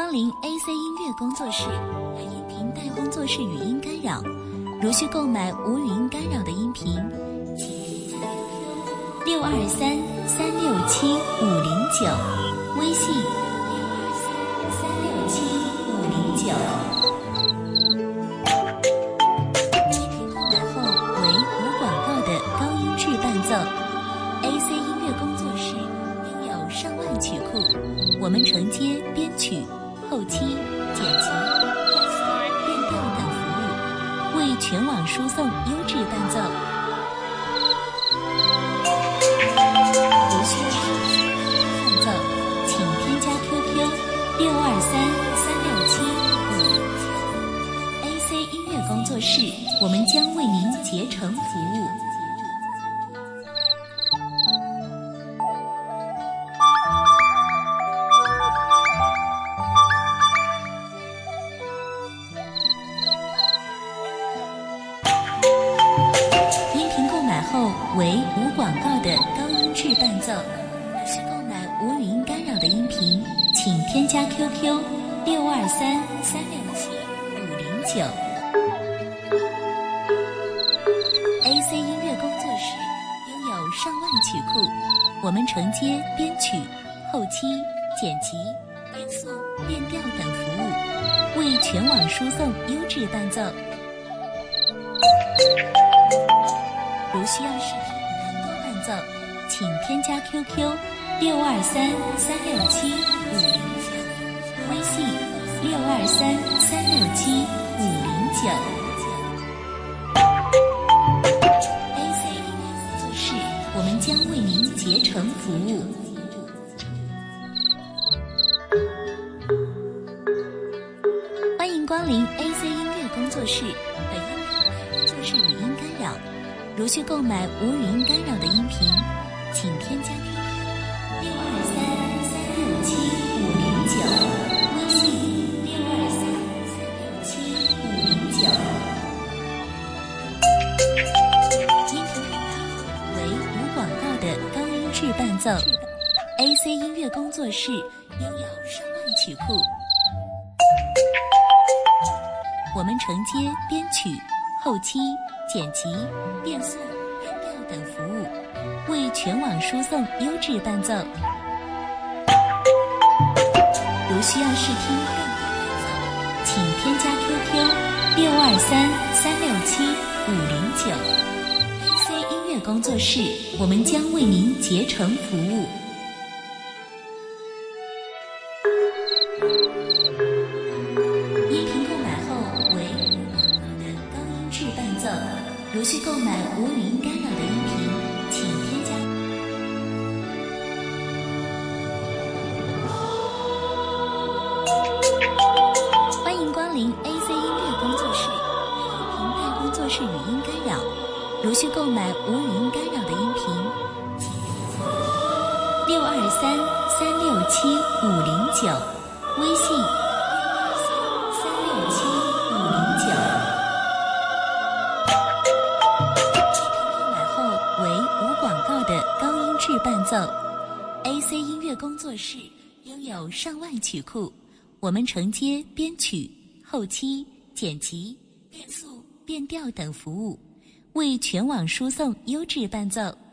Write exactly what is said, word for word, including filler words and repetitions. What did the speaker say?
光临 A C 音乐工作室，本音频带工作室语音干扰，如需购买无语音干扰的音频，请添加 Q Q 六二三三六七五零九，微信六二三三六七五零九。音频购买后为无广告的高音质伴奏。A C 音乐工作室拥有上万曲库，我们承接编曲、后期、剪辑、编辑、变调等服务，为全网输送优质伴奏。如需伴奏，请添加 Q Q 六二三三六七五零九。A C 音乐工作室，我们将为您竭诚服务。后为无广告的高音质伴奏。需购买无语音干扰的音频，请添加 Q Q 六二三三六七五零九。A C 音乐工作室拥有上万曲库，我们承接编曲、后期、剪辑、变速、变调等服务，为全网输送优质伴奏。如需要试听更多伴奏，请添加 Q Q 六二三三六七五零九，微信六二三三六七五零九。A C 音乐工作室，我们将为您竭诚服务。欢迎光临 A C 音乐工作室，本音频工作室语音干扰。如需购买无语音干扰的音频，请添加 Q Q 六二三三六七五零九，微信六二三三六七五零九。音频购买后为无广告的高音质伴奏。A C 音乐工作室拥有上万曲库，我们承接编曲、后期、剪辑、变速、变调等服务，为全网输送优质伴奏。如需要试听更多伴奏，请添加 Q Q 六二三三六七五零九。A C 音乐工作室，我们将为您竭诚服务。音频购买后为无广告的高音质伴奏。如需购买无语音干扰的音频，请添加。欢迎光临 A C 音乐工作室，音频带工作室语音干扰。如需购买无语音干扰的音频，请添加六二三三六七五零九，微信三六七五零九。高音质伴奏。 A C 音乐工作室拥有上万曲库，我们承接编曲、后期、剪辑、变速、变调等服务，为全网输送优质伴奏。